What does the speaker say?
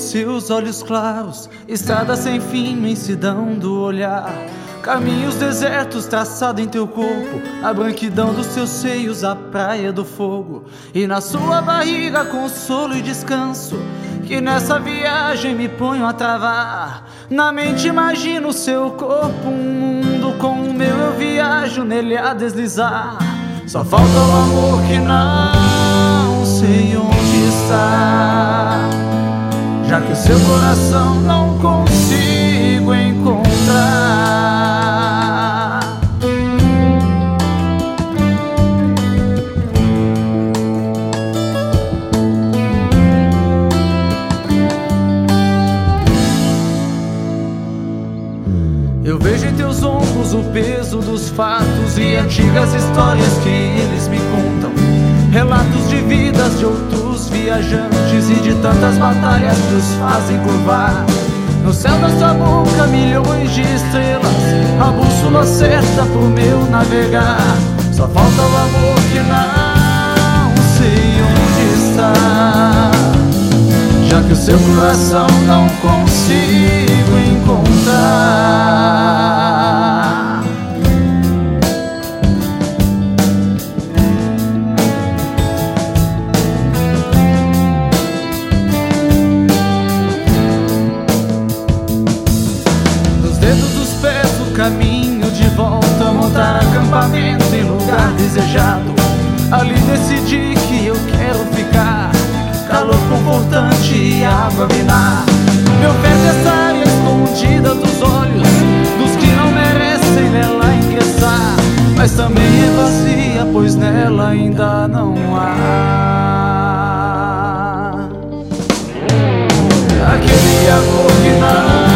seus olhos claros, estrada sem fim, imensidão do olhar, caminhos desertos traçados em teu corpo, a branquidão dos teus seios, a praia do fogo, e na sua barriga consolo e descanso, que nessa viagem me ponho a travar. Na mente imagino o seu corpo, um mundo com o meu, eu viajo nele a deslizar. Só falta o amor que não sei onde está, já que o seu coração não consigo encontrar. Eu vejo em teus ombros o peso dos fatos e antigas histórias que eles me contam, relatos de vidas de outros viajantes e de tantas batalhas que os fazem curvar. No céu da sua boca milhões de estrelas, a bússola certa pro meu navegar. Só falta o amor que não sei onde está, já que o seu coração não consigo encontrar. Dedos dos pés o caminho de volta, montar acampamento em lugar desejado. Ali decidi que eu quero ficar, calor confortante e água minar. Me oferece essa área escondida dos olhos dos que não merecem nela ingressar, mas também é vazia, pois nela ainda não há aquele amor que não